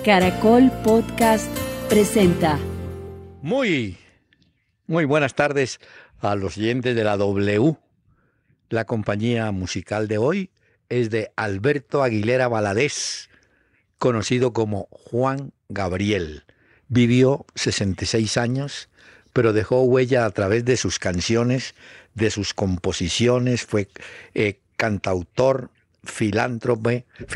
Caracol Podcast presenta. Muy buenas tardes a los oyentes de la W. La compañía musical de hoy es de Alberto Aguilera Valadez, conocido como Juan Gabriel. Vivió 66 años, pero dejó huella a través de sus canciones, de sus composiciones. Fue cantautor, filántropo,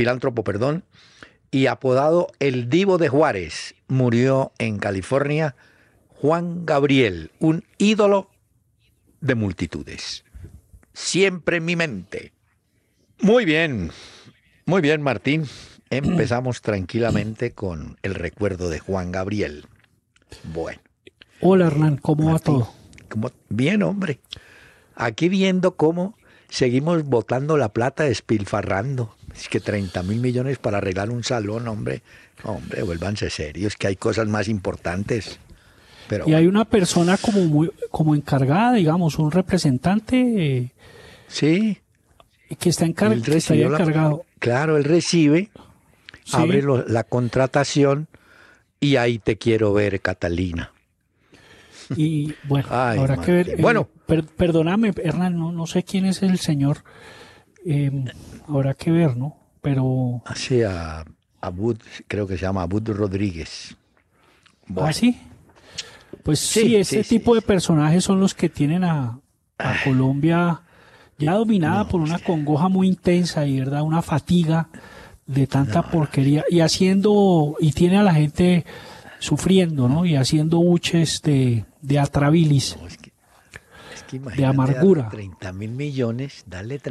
y apodado el Divo de Juárez. Murió en California. Juan Gabriel, un ídolo de multitudes. Siempre en mi mente. Muy bien, Martín. Empezamos tranquilamente con el recuerdo de Juan Gabriel. Bueno. Hola Hernán, ¿cómo va todo? Bien, hombre. Aquí viendo cómo seguimos botando la plata, despilfarrando. Es que 30.000 millones para arreglar un salón, hombre. Hombre, vuélvanse serios, que hay cosas más importantes. Pero y hay una persona como encargada, digamos, un representante. Sí. Que está encargado. Claro, él recibe, sí. Abre la contratación y ahí te quiero ver, Catalina. Y bueno, Ay, habrá que ver. Bueno, perdóname, Hernán, no sé quién es el señor. Habrá que ver, ¿no? Pero. Así a Abud, creo que se llama Abud Rodríguez. Bueno. ¿Ah, sí? Pues sí, ese tipo de personajes son los que tienen a Colombia ya dominada por una congoja muy intensa y, ¿verdad?, una fatiga de tanta porquería y tiene a la gente sufriendo, ¿no? Y haciendo buches de atrabilis, de amargura. Darle 30.000 millones,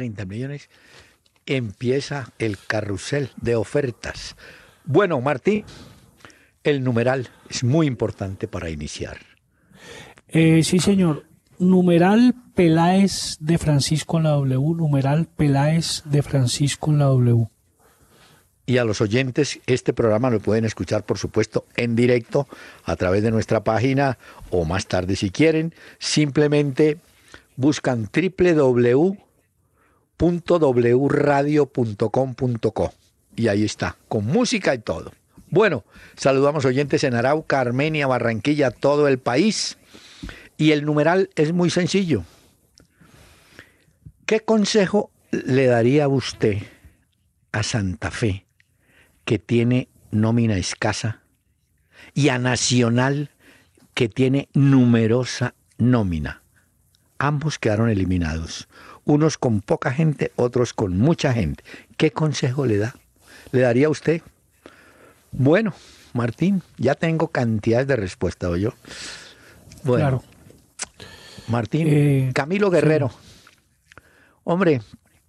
empieza el carrusel de ofertas. Bueno, Martín, el numeral es muy importante para iniciar. Sí, señor. Numeral Peláez de Francisco en la W. Numeral Peláez de Francisco en la W. Y a los oyentes, este programa lo pueden escuchar, por supuesto, en directo a través de nuestra página o más tarde si quieren. Simplemente buscan www.wradio.com.co y ahí está, con música y todo. Bueno, saludamos oyentes en Arauca, Armenia, Barranquilla, todo el país. Y el numeral es muy sencillo. ¿Qué consejo le daría usted a Santa Fe, que tiene nómina escasa, y a Nacional, que tiene numerosa nómina? Ambos quedaron eliminados. Unos con poca gente, otros con mucha gente. ¿Qué consejo le daría a usted? Bueno, Martín, ya tengo cantidades de respuestas, ¿oyó? Bueno, claro. Martín, Camilo Guerrero. Sí. Hombre,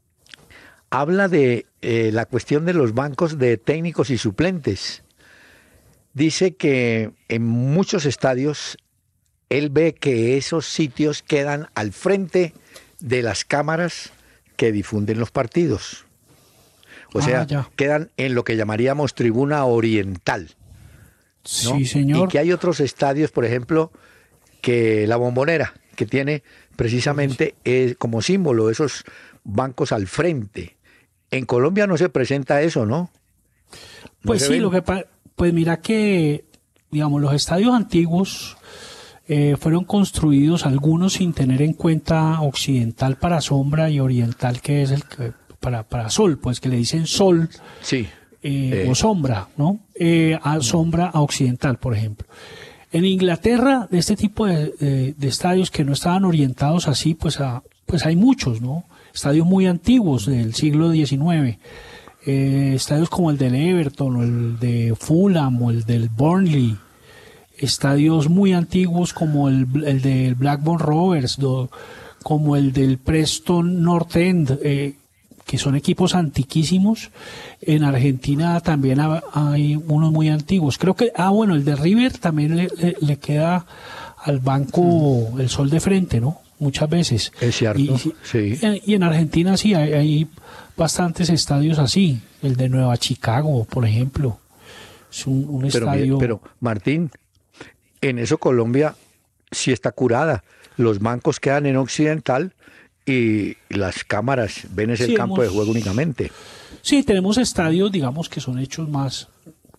habla de la cuestión de los bancos de técnicos y suplentes. Dice que en muchos estadios él ve que esos sitios quedan al frente de las cámaras que difunden los partidos. O sea, quedan en lo que llamaríamos tribuna oriental, ¿no? Sí, señor. Y que hay otros estadios, por ejemplo, que la Bombonera, que tiene precisamente como símbolo esos bancos al frente. En Colombia no se presenta eso, ¿no? Pues sí, pues mira que, digamos, los estadios antiguos fueron construidos algunos sin tener en cuenta occidental para sombra y oriental, que es el que para sol, pues que le dicen sol, sí. O sombra, ¿no? Sombra a occidental, por ejemplo. En Inglaterra, de este tipo de estadios que no estaban orientados así, pues hay muchos, ¿no? Estadios muy antiguos del siglo XIX. Estadios como el del Everton, o el de Fulham, o el del Burnley. Estadios muy antiguos como el del Blackburn Rovers, como el del Preston North End, que son equipos antiquísimos. En Argentina también hay unos muy antiguos. Creo que, bueno, el de River también le queda al banco el sol de frente, ¿no? Muchas veces. Es cierto, sí. Y en Argentina sí hay bastantes estadios así. El de Nueva Chicago, por ejemplo. Es un estadio... Pero, Martín, en eso Colombia sí está curada. Los bancos quedan en occidental y las cámaras ven ese campo de juego únicamente. Sí, tenemos estadios, digamos, que son hechos más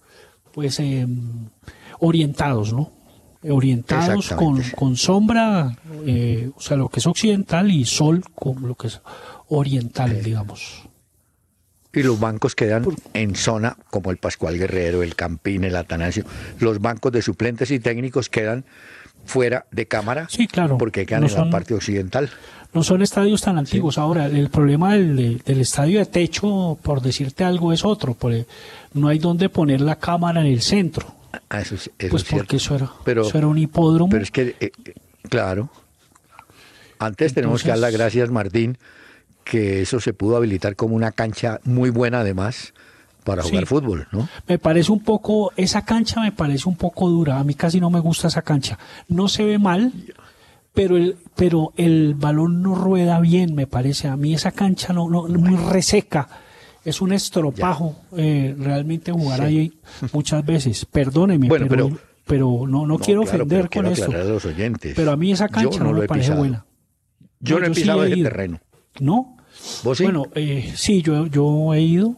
pues orientados, ¿no? Orientados con sombra, o sea, lo que es occidental, y sol con lo que es oriental, digamos. Y los bancos quedan en zona como el Pascual Guerrero, el Campín, el Atanasio. Los bancos de suplentes y técnicos quedan fuera de cámara, sí, claro, porque quedan en la parte occidental. No son estadios tan antiguos. Sí. Ahora, el problema del estadio de techo, por decirte algo, es otro. No hay donde poner la cámara en el centro. Eso pues porque eso era un hipódromo. Pero es que, claro, antes tenemos que dar las gracias, Martín, que eso se pudo habilitar como una cancha muy buena además para jugar fútbol, ¿no? Esa cancha me parece un poco dura. A mí casi no me gusta esa cancha. No se ve mal, pero el balón no rueda bien, me parece. A mí esa cancha no muy reseca. Es un estropajo realmente jugar ahí muchas veces. Perdóneme, pero no quiero ofender con esto. A los oyentes. Pero a mí esa cancha no me parece buena. Yo no he pisado ese terreno. ¿No? ¿Vos sí? Bueno, sí, yo he ido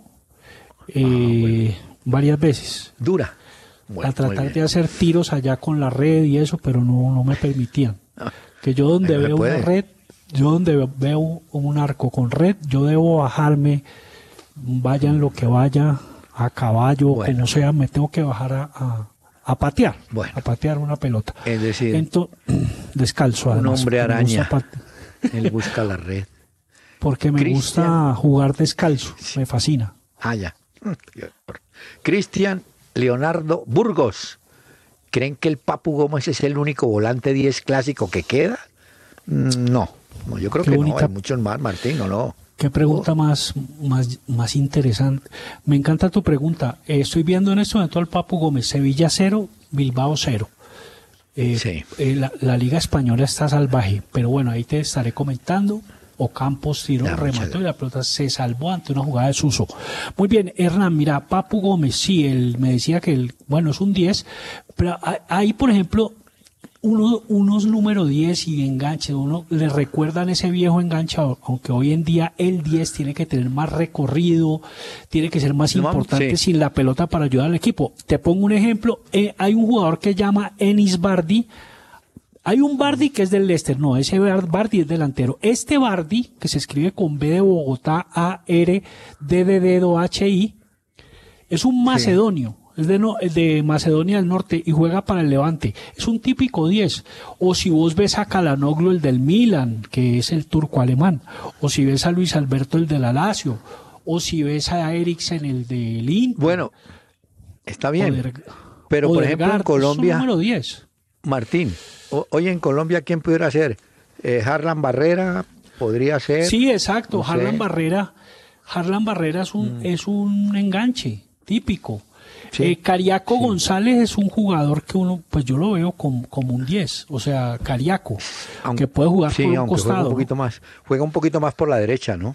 varias veces. Dura. Bueno, a tratar de hacer tiros allá con la red y eso, pero no me permitían. Que yo donde veo una red, yo donde veo un arco con red, yo debo bajarme, vayan lo que vaya, a caballo, como sea, me tengo que bajar a patear, a patear una pelota. Es decir, descalzo. Además, un hombre araña, él busca la red. Porque me gusta jugar descalzo, me fascina. Ya. Cristian Leonardo Burgos, ¿creen que el Papu Gómez es el único volante 10 clásico que queda? No, yo creo que no, hay muchos más, Martín, ¿o no? Qué pregunta más interesante. Me encanta tu pregunta. Estoy viendo en este momento al Papu Gómez. Sevilla 0, Bilbao 0. La Liga Española está salvaje, pero bueno, ahí te estaré comentando. Ocampos tiró, remató y la pelota se salvó ante una jugada de Suso. Muy bien, Hernán, mira, Papu Gómez, sí, él me decía que es un 10, pero ahí, por ejemplo, unos número 10 y enganche, uno le recuerdan ese viejo enganche, aunque hoy en día el 10 tiene que tener más recorrido, tiene que ser más importante sin la pelota para ayudar al equipo. Te pongo un ejemplo, hay un jugador que se llama Enis Bardi. Hay un Bardi que es del Leicester, no, ese Bardi es delantero. Este Bardi, que se escribe con B de Bogotá, A-R-D de dedo H-I, es un macedonio, es de Macedonia del Norte y juega para el Levante. Es un típico 10. O si vos ves a Calhanoglu, el del Milan, que es el turco alemán, o si ves a Luis Alberto, el del Lazio, o si ves a Eriksen, el del Inter. Bueno, está bien, pero por ejemplo en Colombia, número 10. Martín, hoy en Colombia, ¿quién pudiera ser? Harlan Barrera podría ser. Sí, exacto. No Harlan Barrera es un enganche típico. Sí, sí. Cariaco González es un jugador que pues yo lo veo como un 10. O sea, Cariaco, que puede jugar por un costado. Juega un poquito más por la derecha, ¿no?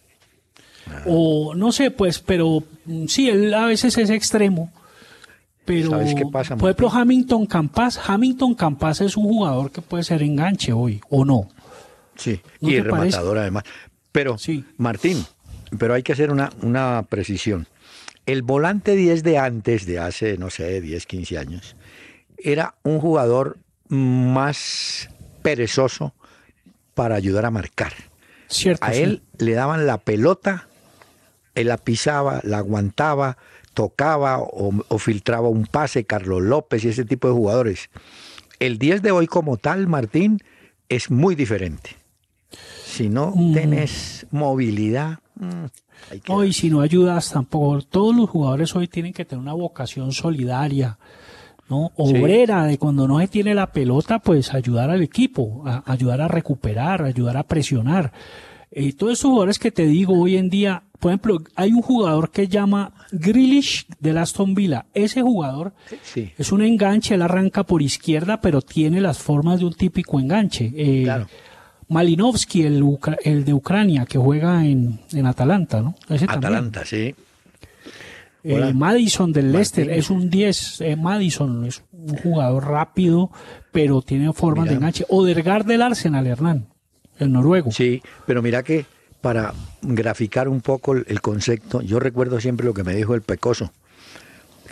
O no sé, pues, pero sí, él a veces es extremo. Pero, ¿sabes qué pasa, por ejemplo, Hamilton Campas es un jugador que puede ser enganche hoy, ¿o no? Sí, y rematador además. Pero, sí. Martín, pero hay que hacer una precisión. El volante 10 de antes, de hace, no sé, 10, 15 años, era un jugador más perezoso para ayudar a marcar. Cierto, a él le daban la pelota, él la pisaba, la aguantaba, tocaba o filtraba un pase, Carlos López y ese tipo de jugadores. El 10 de hoy como tal, Martín, es muy diferente. Si no tenés movilidad... Hoy si no ayudas tampoco. Todos los jugadores hoy tienen que tener una vocación solidaria, ¿no? Obrera, de cuando no se tiene la pelota, pues ayudar al equipo, ayudar a recuperar, ayudar a presionar. Todos esos jugadores que te digo hoy en día, por ejemplo, hay un jugador que se llama Grealish del Aston Villa. Ese jugador es un enganche, él arranca por izquierda, pero tiene las formas de un típico enganche. Claro. Malinovsky, el de Ucrania, que juega en Atalanta, ¿no? Ese Atalanta, también. Sí. Madison del Leicester es un 10. Madison es un jugador rápido, pero tiene formas de enganche. Odegaard del Arsenal, Hernán, el noruego. Sí, pero mira que para graficar un poco el concepto, yo recuerdo siempre lo que me dijo el Pecoso,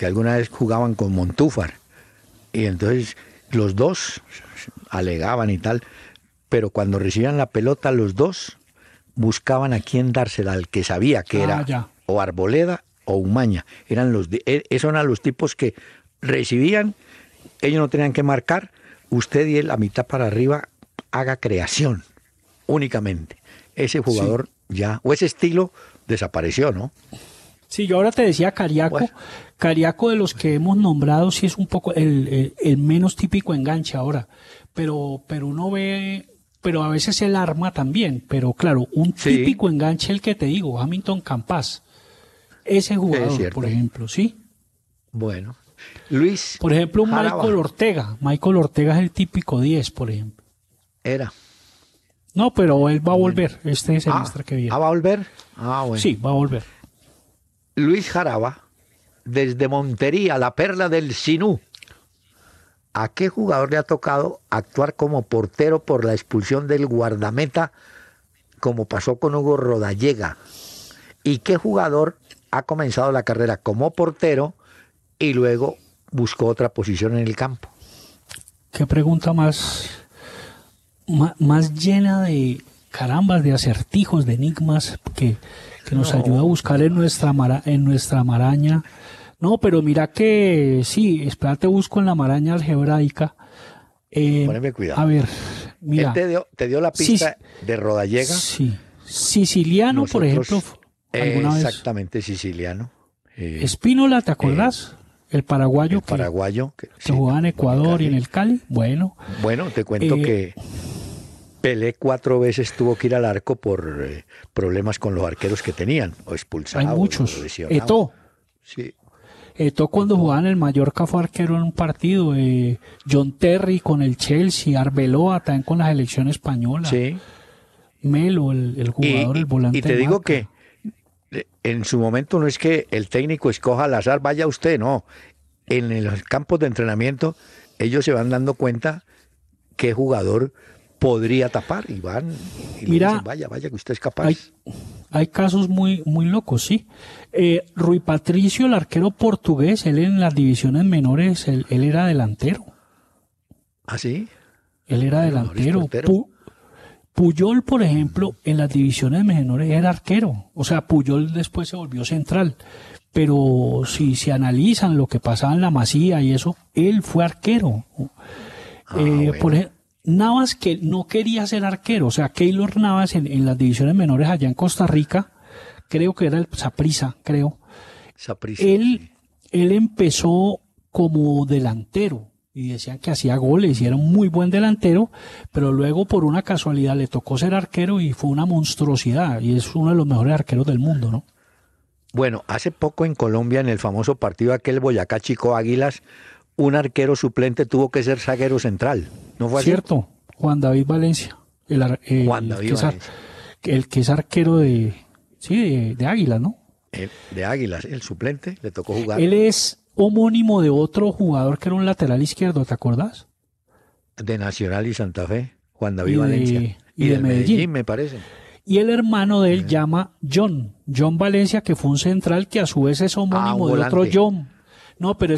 que alguna vez jugaban con Montúfar. Y entonces los dos alegaban y tal, pero cuando recibían la pelota los dos buscaban a quién dársela, al que sabía que era ya. o Arboleda o Umaña. Esos eran los tipos que recibían, ellos no tenían que marcar, usted y él a mitad para arriba haga creación únicamente. Ese jugador ya, o ese estilo desapareció, ¿no? Sí, yo ahora te decía Cariaco. Bueno. Cariaco, de los que hemos nombrado, sí es un poco el menos típico enganche ahora. Pero uno ve, pero a veces el arma también. Pero claro, un típico enganche, el que te digo, Hamilton Campas. Ese jugador, por ejemplo, ¿sí? Bueno. Luis. Por ejemplo, un Jaraba. Michael Ortega. Michael Ortega es el típico 10, por ejemplo. Era. No, pero él va a volver este semestre que viene. ¿Va a volver? Ah, bueno. Sí, va a volver. Luis Jaraba, desde Montería, la perla del Sinú. ¿A qué jugador le ha tocado actuar como portero por la expulsión del guardameta, como pasó con Hugo Rodallega? ¿Y qué jugador ha comenzado la carrera como portero y luego buscó otra posición en el campo? ¿Qué pregunta más llena de carambas, de acertijos, de enigmas que nos ayuda a buscar en nuestra maraña? No, pero mira que sí, espérate, busco en la maraña algebraica. Poneme cuidado. A ver, mira. Él te dio la pista de Rodallega. Sí, siciliano, por ejemplo. ¿alguna vez? Exactamente, siciliano. Espínola, ¿te acordás? El paraguayo. El paraguayo. Que jugaba en Ecuador y en el Cali. Bueno, te cuento que Pelé 4 veces tuvo que ir al arco por problemas con los arqueros que tenían, o expulsados. Hay muchos. Eto'o. Sí. Eto'o cuando jugaba en el Mallorca fue arquero en un partido. John Terry con el Chelsea, Arbeloa también con la selección española. Sí. Melo, el jugador, el volante. Y te digo que en su momento no es que el técnico escoja al azar, vaya usted, no. En los campos de entrenamiento ellos se van dando cuenta qué jugador podría tapar y van y mira, le dicen, vaya que usted es capaz. Hay casos muy locos, sí. Rui Patricio, el arquero portugués, él en las divisiones menores, él era delantero. ¿Ah, sí? Él era delantero. Puyol, por ejemplo, en las divisiones menores era arquero. O sea, Puyol después se volvió central. Pero si se analizan lo que pasaba en la Masía y eso, él fue arquero. Bueno. Por ejemplo, Navas, que no quería ser arquero. O sea, Keylor Navas en las divisiones menores allá en Costa Rica, creo que era el Saprissa, creo. Saprissa, él empezó como delantero. Y decían que hacía goles y era un muy buen delantero, pero luego por una casualidad le tocó ser arquero y fue una monstruosidad, y es uno de los mejores arqueros del mundo, ¿no? Bueno, hace poco en Colombia, en el famoso partido aquel Boyacá Chico Águilas, un arquero suplente tuvo que ser zaguero central, ¿no fue así? Cierto, Juan David Valencia, el que es arquero de Águilas, ¿no? De Águilas, el suplente, le tocó jugar. Él es homónimo de otro jugador que era un lateral izquierdo, ¿te acordás? De Nacional y Santa Fe, Juan David Valencia. Y de Medellín, me parece. Y el hermano de él llama John Valencia, que fue un central que a su vez es homónimo de otro John. No, pero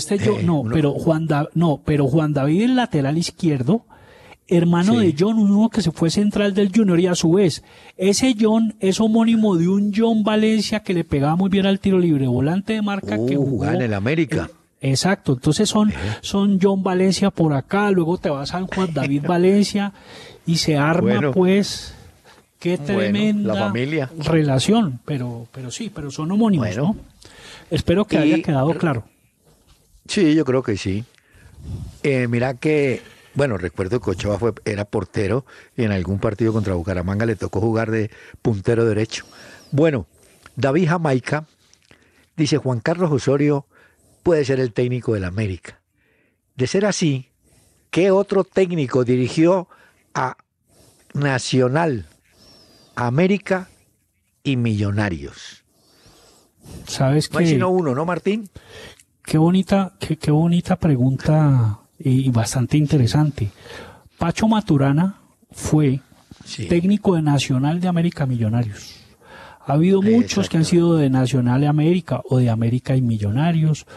pero Juan David, el lateral izquierdo, hermano de John, uno que se fue central del Junior, y a su vez, ese John es homónimo de un John Valencia que le pegaba muy bien al tiro libre, volante de marca que jugaba en el América. Exacto, entonces son John Valencia por acá, luego te vas a Juan David Valencia y se arma pues, qué tremenda la familia. relación, pero son homónimos, ¿no? Espero que haya quedado claro. Sí, yo creo que sí. Mira que, bueno, recuerdo que Ochoa era portero y en algún partido contra Bucaramanga le tocó jugar de puntero derecho. Bueno, David Jamaica dice, Juan Carlos Osorio puede ser el técnico del América. De ser así, ¿qué otro técnico dirigió a Nacional, América y Millonarios? ¿Sabes no hay sino uno, ¿no, Martín? Qué bonita pregunta y bastante interesante. Pacho Maturana fue técnico de Nacional, de América, Millonarios. Ha habido muchos que han sido de Nacional de América o de América y Millonarios,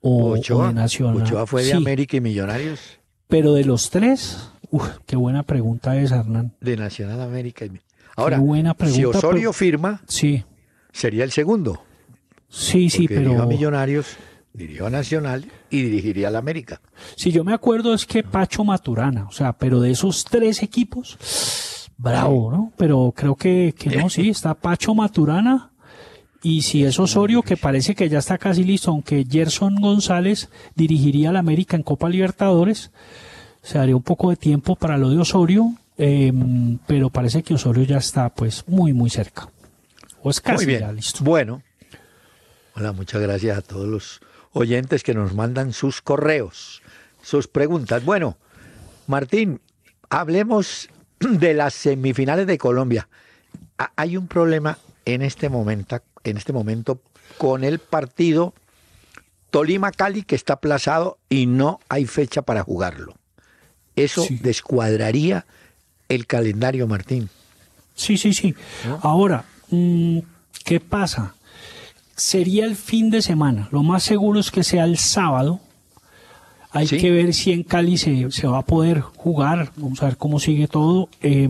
o de Nacional. Ochoa fue de Sí, América y Millonarios. pero de los tres, qué buena pregunta esa, Hernán. De Nacional, América. Ahora, Qué buena pregunta, si Osorio pero- firma, Sí, sería el segundo. sí, Porque dirigió a pero Millonarios, dirigió a Nacional y dirigiría al América. si yo me acuerdo es que Pacho Maturana, o sea, pero de esos tres equipos, bravo, ¿no? Pero creo que no, sí, está Pacho Maturana y si es Osorio, que parece que ya está casi listo, aunque Gerson González dirigiría al América en Copa Libertadores, se daría un poco de tiempo para lo de Osorio, pero parece que Osorio ya está pues muy, muy cerca. O es Muy casi bien. ya listo. Bueno, hola, muchas gracias a todos los oyentes que nos mandan sus correos, sus preguntas. Bueno, Martín, hablemos de las semifinales de Colombia. Hay un problema en este momento con el partido Tolima-Cali que está aplazado y no hay fecha para jugarlo. Eso Sí. descuadraría el calendario, Martín. Sí, sí, sí. ¿No? Ahora, ¿qué pasa? Sería el fin de semana. Lo más seguro es que sea el sábado. Hay Sí. que ver si en Cali se va a poder jugar. Vamos a ver cómo sigue todo.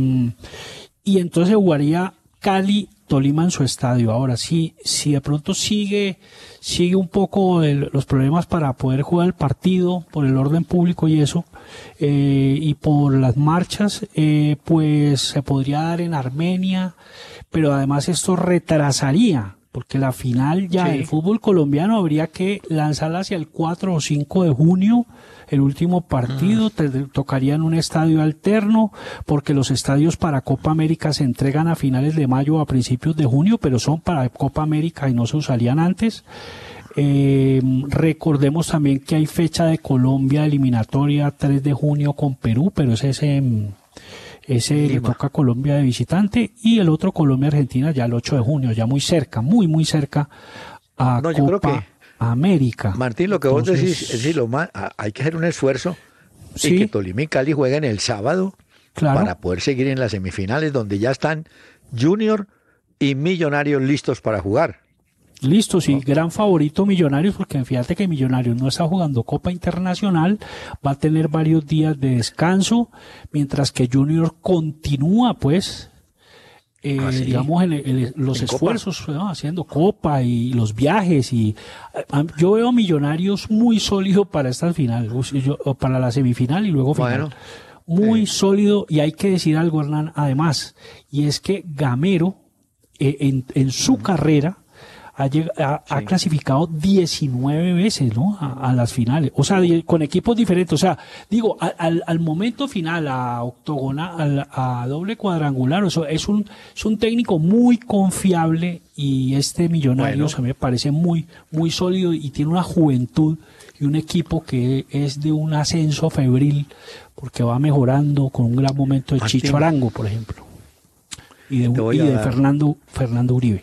Y entonces se jugaría Cali-Tolima en su estadio. Ahora, si de pronto sigue un poco los problemas para poder jugar el partido por el orden público y eso, y por las marchas, pues se podría dar en Armenia, pero además esto retrasaría, porque la final ya Sí. del fútbol colombiano habría que lanzarla hacia el 4 o 5 de junio, el último partido, tocaría en un estadio alterno, porque los estadios para Copa América se entregan a finales de mayo o a principios de junio, pero son para Copa América y no se usarían antes. Recordemos también que hay fecha de Colombia eliminatoria 3 de junio con Perú, pero ese le Lima. toca a Colombia de visitante, y el otro Colombia-Argentina ya el 8 de junio, ya muy cerca, muy, muy cerca a No, yo creo Copa que, América. Martín, lo que vos Entonces, decís es decir, hay que hacer un esfuerzo Sí. y que Tolima y Cali jueguen el sábado Claro. para poder seguir en las semifinales donde ya están Junior y Millonarios listos para jugar. Listo, sí, gran favorito Millonarios, porque fíjate que Millonarios no está jugando Copa Internacional, va a tener varios días de descanso, mientras que Junior continúa, pues, ¿Sí? digamos, los ¿En Copa? esfuerzos, ¿no? Haciendo Copa y los viajes. Y yo veo a Millonarios muy sólido para esta final, o para la semifinal y luego final. Bueno, Muy sólido, y hay que decir algo, Hernán, además, y es que Gamero, en su carrera, ha clasificado 19 veces, ¿no? A las finales. O sea, con equipos diferentes. O sea, digo, al momento final, a octogonal, a doble cuadrangular, es un técnico muy confiable, y este Millonarios Bueno. a mí me parece muy, muy sólido, y tiene una juventud y un equipo que es de un ascenso febril, porque va mejorando, con un gran momento de Martín. Chicho Arango, por ejemplo, y Te voy a de dar- Fernando Uribe.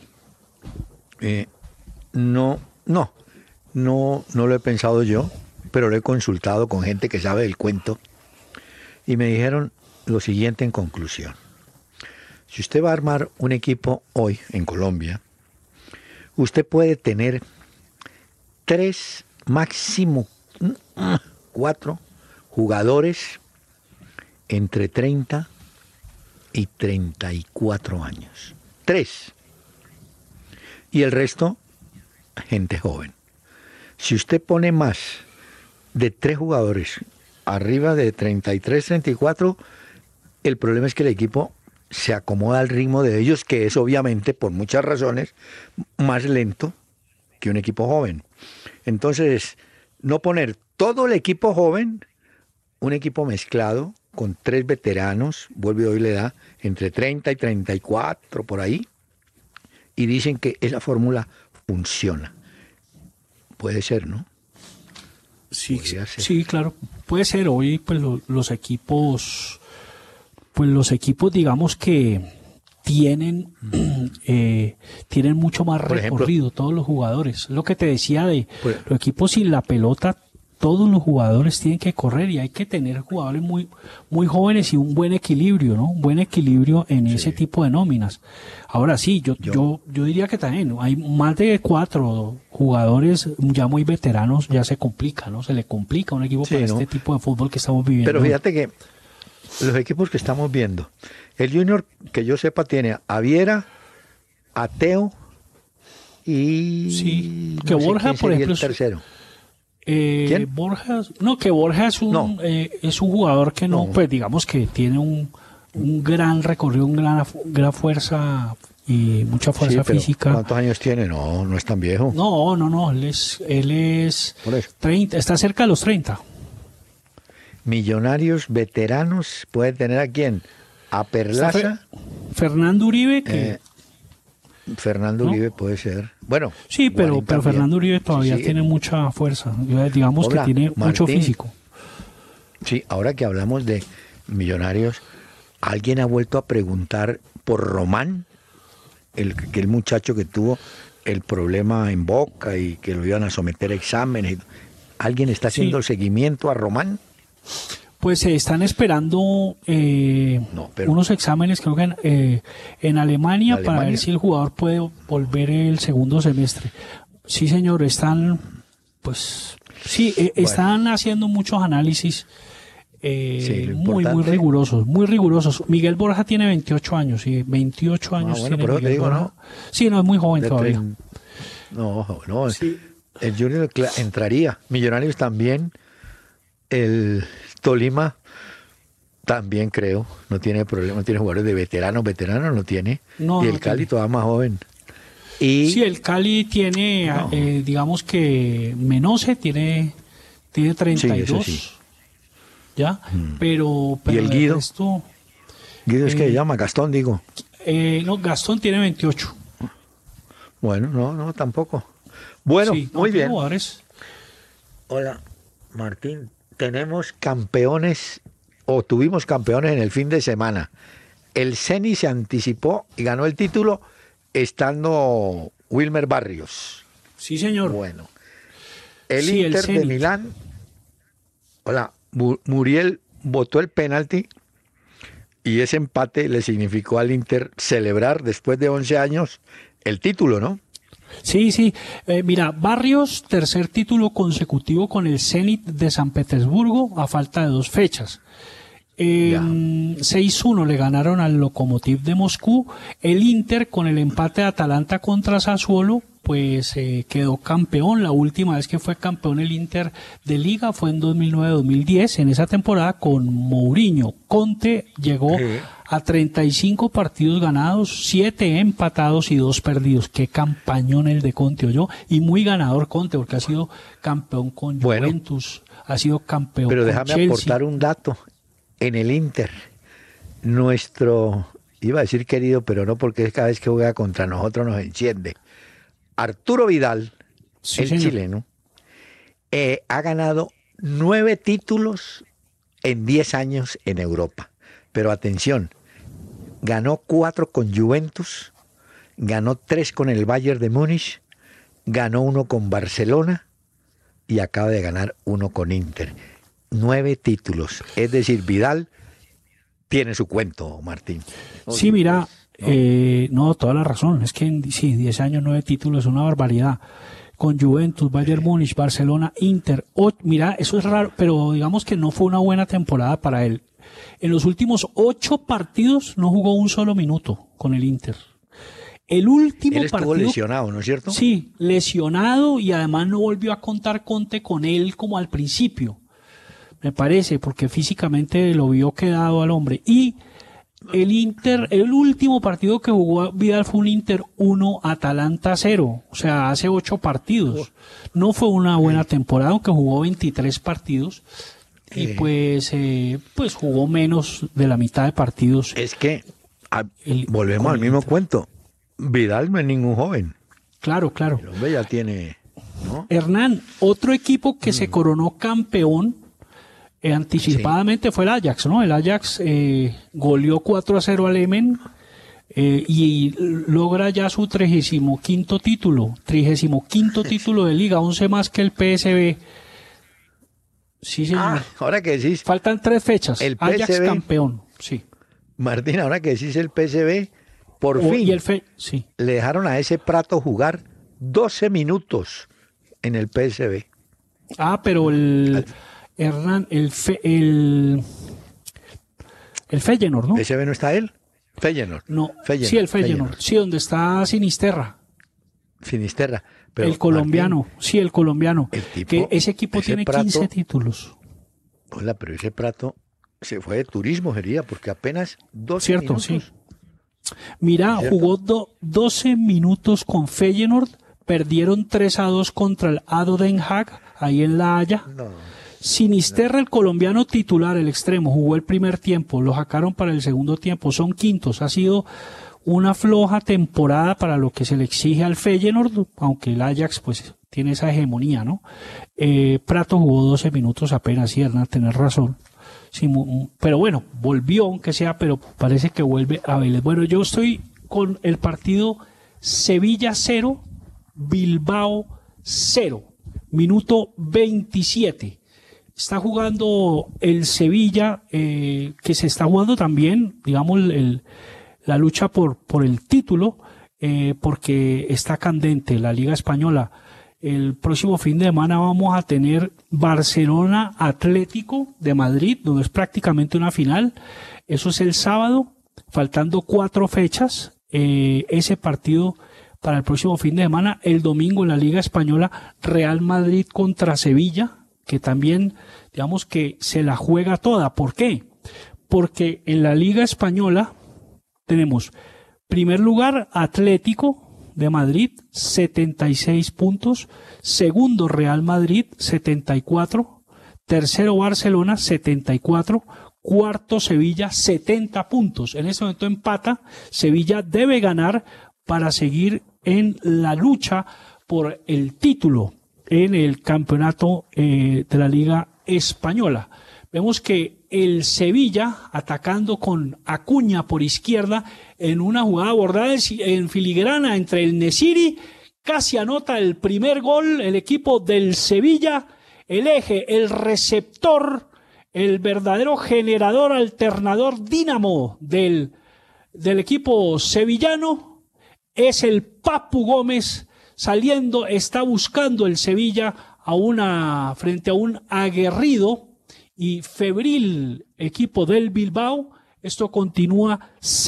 No lo he pensado yo, pero lo he consultado con gente que sabe del cuento y me dijeron lo siguiente en conclusión. Si usted va a armar un equipo hoy en Colombia, usted puede tener 3, máximo 4 jugadores entre 30 y 34 años. 3. Y el resto, gente joven. Si usted pone más de 3 jugadores arriba de 33, 34, el problema es que el equipo se acomoda al ritmo de ellos, que es obviamente, por muchas razones, más lento que un equipo joven. Entonces, no poner todo el equipo joven, un equipo mezclado con 3 veteranos, vuelve hoy la edad, entre 30 y 34, por ahí, y dicen que esa fórmula funciona. Puede ser, ¿no? Sí, Podría ser. sí, claro, puede ser. Hoy pues los equipos digamos que tienen mucho más Por ejemplo, recorrido, todos los jugadores. Lo que te decía de Pues- los equipos sin la pelota todos los jugadores tienen que correr y hay que tener jugadores muy, muy jóvenes y un buen equilibrio, ¿no? Un buen equilibrio en ese tipo de nóminas. Ahora sí, yo diría que también hay más de 4 jugadores ya muy veteranos, ya se complica, ¿no? Se le complica a un equipo para este tipo de fútbol que estamos viviendo. Pero fíjate que los equipos que estamos viendo, el Junior, que yo sepa, tiene a Viera, a Teo y... Sí, que Borja, por ejemplo, el tercero. ¿Quién? Borja, no, que Borja es un jugador que pues digamos que tiene un gran recorrido, gran fuerza y mucha fuerza física. ¿Cuántos años tiene? No es tan viejo. No, él es 30, está cerca de los 30. Millonarios veteranos, ¿puede tener a quién? A Perlaza. Fernando Uribe, que... Fernando Uribe puede ser. Bueno. Sí, pero Fernando Uribe todavía tiene mucha fuerza. Digamos que tiene Martín, mucho físico. Sí, ahora que hablamos de Millonarios, ¿alguien ha vuelto a preguntar por Román? El muchacho que tuvo el problema en Boca y que lo iban a someter a exámenes. ¿Alguien está haciendo seguimiento a Román? Pues se están esperando unos exámenes, creo que en Alemania, para ver si el jugador puede volver el segundo semestre. Sí, señor, están haciendo muchos análisis muy rigurosos. Miguel Borja tiene 28 años, sí, 28 años tiene pero Miguel te digo, Borja. ¿no? Sí, no, es muy joven todavía. No, sí. El Junior entraría, Millonarios también, el Tolima también creo, no tiene problema, no tiene jugadores de veteranos no tiene, y el Cali todavía más joven. Sí, el Cali tiene, digamos que Menose tiene 32, sí. ¿Ya? Pero ¿Y el Guido? Guido es que se llama Gastón, digo. No, Gastón tiene 28. Bueno, no, tampoco. Bueno, sí, muy bien. Jugadores. Hola, Martín. Tenemos campeones, o tuvimos campeones en el fin de semana. El Ceni se anticipó y ganó el título estando Wilmer Barrios. Sí, señor. Bueno. El Inter de Milán. Hola, Muriel votó el penalti y ese empate le significó al Inter celebrar después de 11 años el título, ¿no? Sí. Mira, Barrios, tercer título consecutivo con el Zenit de San Petersburgo a falta de 2 fechas. 6-1 le ganaron al Lokomotiv de Moscú. El Inter, con el empate de Atalanta contra Sassuolo, pues quedó campeón. La última vez que fue campeón el Inter de Liga fue en 2009-2010. En esa temporada con Mourinho. Conte llegó a 35 partidos ganados, 7 empatados y 2 perdidos. Qué campañón el de Conte, oyó. Y muy ganador Conte, porque ha sido campeón con Juventus, ha sido campeón con Chelsea. Pero déjame aportar un dato. En el Inter, nuestro, iba a decir querido, pero no, porque cada vez que juega contra nosotros nos enciende. Arturo Vidal, chileno, ha ganado 9 títulos en 10 años en Europa. Pero atención, ganó 4 con Juventus, ganó 3 con el Bayern de Múnich, ganó 1 con Barcelona y acaba de ganar 1 con Inter. 9 títulos, es decir, Vidal tiene su cuento, Martín. Sí, mira, toda la razón, es que en 10 años 9 títulos es una barbaridad. Con Juventus, Bayern Múnich, Barcelona, Inter. Mira, eso es raro, pero digamos que no fue una buena temporada para él. En los últimos 8 partidos no jugó un solo minuto con el Inter. El último partido... Él estuvo lesionado, ¿no es cierto? Sí, lesionado, y además no volvió a contar Conte con él como al principio. Me parece, porque físicamente lo vio quedado al hombre. Y el Inter, el último partido que jugó Vidal fue un Inter 1, Atalanta 0. O sea, hace 8 partidos. No fue una buena temporada, aunque jugó 23 partidos. Y pues jugó menos de la mitad de partidos. Es que volvemos al mismo cuento. Vidal no es ningún joven. Claro. El hombre ya tiene, ¿no? Hernán, otro equipo que se coronó campeón anticipadamente fue el Ajax, ¿no? El Ajax goleó 4-0 al Emen y logra ya su 35º título de Liga, 11 más que el PSV. Sí, señor. Ahora que decís, Faltan 3 fechas. el Ajax PSV. campeón. Sí. Martín, ahora que decís el PSV, por fin Y el sí. le dejaron a ese Prato jugar 12 minutos en el PSV. Pero el Hernán, el Feyenoord, ¿no? ¿PSV no está él? Feyenoord. No, Feyenoord, sí, el Feyenoord. Sí, donde está Sinisterra. Finisterra. Pero el colombiano, Martín, sí, el colombiano. el tipo, que ese equipo ese tiene Prato, 15 títulos. Hola, pero ese Prato se fue de turismo, sería, porque apenas 12 Cierto, minutos. sí. Mira, ¿Cierto? jugó 12 minutos con Feyenoord, perdieron 3-2 contra el ADO Den Haag, ahí en La Haya. No. Sinisterra, el colombiano titular, el extremo, jugó el primer tiempo, lo sacaron para el segundo tiempo, son quintos. Ha sido una floja temporada para lo que se le exige al Feyenoord, aunque el Ajax pues tiene esa hegemonía, ¿no? Prato jugó 12 minutos apenas, sí, Hernán, tenés razón. Sí, pero bueno, volvió aunque sea, pero parece que vuelve a Vélez. Bueno, yo estoy con el partido Sevilla 0, Bilbao 0, minuto 27. Está jugando el Sevilla, que se está jugando también, digamos, la lucha por el título, porque está candente la Liga Española. El próximo fin de semana vamos a tener Barcelona Atlético de Madrid, donde es prácticamente una final. Eso es el sábado, faltando 4 fechas. Ese partido para el próximo fin de semana. El domingo en la Liga Española, Real Madrid contra Sevilla, que también, digamos que se la juega toda. ¿Por qué? Porque en la Liga Española tenemos, primer lugar, Atlético de Madrid, 76 puntos. Segundo, Real Madrid, 74. Tercero, Barcelona, 74. Cuarto, Sevilla, 70 puntos. En este momento empata. Sevilla debe ganar para seguir en la lucha por el título en el campeonato de la Liga Española. Vemos que el Sevilla, atacando con Acuña por izquierda, en una jugada abordada en filigrana entre el Nesiri, casi anota el primer gol, el equipo del Sevilla, el eje, el receptor, el verdadero generador, alternador, dínamo del equipo sevillano, es el Papu Gómez, saliendo, está buscando el Sevilla frente a un aguerrido y febril equipo del Bilbao. Esto continúa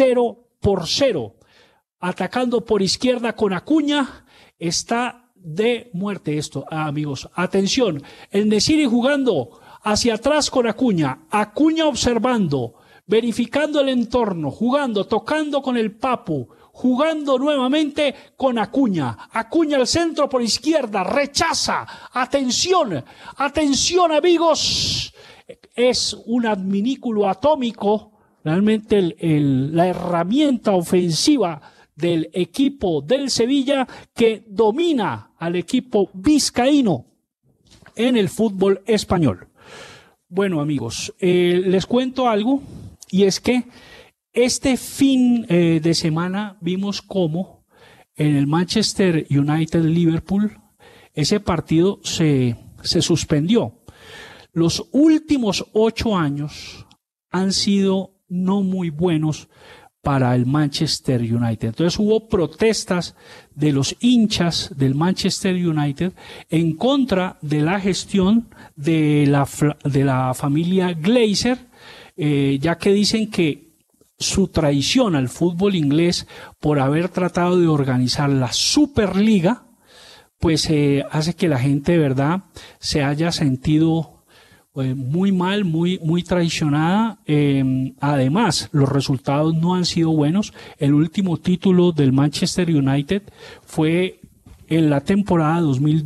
0-0. Atacando por izquierda con Acuña, está de muerte esto, amigos. Atención, el Nesiri jugando hacia atrás con Acuña, Acuña observando, verificando el entorno, jugando, tocando con el Papu, jugando nuevamente con Acuña. Acuña al centro por izquierda, rechaza. Atención, atención, amigos. Es un adminículo atómico, realmente la herramienta ofensiva del equipo del Sevilla, que domina al equipo vizcaíno en el fútbol español. Bueno, amigos, les cuento algo, y es que este fin de semana vimos cómo en el Manchester United-Liverpool ese partido se suspendió. Los últimos 8 años han sido no muy buenos para el Manchester United. Entonces hubo protestas de los hinchas del Manchester United en contra de la gestión de la familia Glazer, ya que dicen que su traición al fútbol inglés por haber tratado de organizar la Superliga, pues hace que la gente de verdad se haya sentido muy mal, muy traicionada. Además, los resultados no han sido buenos. El último título del Manchester United fue en la temporada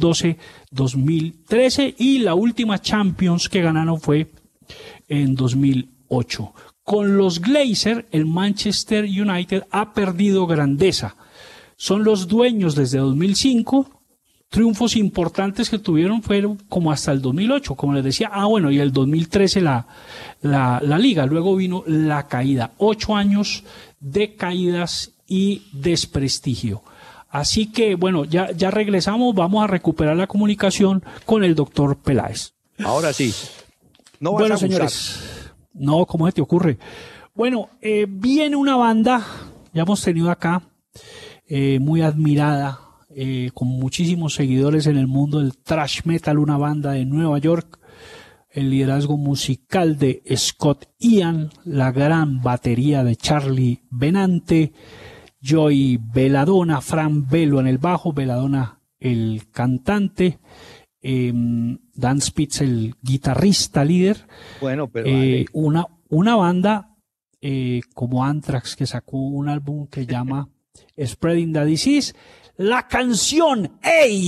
2012-2013 y la última Champions que ganaron fue en 2008. Con los Glazer, el Manchester United ha perdido grandeza. Son los dueños desde 2005. Triunfos importantes que tuvieron fueron como hasta el 2008, como les decía. Bueno, y el 2013 la liga. Luego vino la caída. 8 años de caídas y desprestigio. Así que, bueno, ya regresamos. Vamos a recuperar la comunicación con el doctor Peláez. Ahora sí. No vas Bueno, a abusar. señores, no, ¿cómo se te ocurre? Bueno, viene una banda, ya hemos tenido acá, muy admirada, con muchísimos seguidores en el mundo del thrash metal, una banda de Nueva York, el liderazgo musical de Scott Ian, la gran batería de Charlie Benante, Joey Belladonna, Fran Bello en el bajo, Belladonna el cantante, Dan Spitz el guitarrista líder. Bueno, pero vale. Una banda como Anthrax que sacó un álbum que llama Spreading the Disease, la canción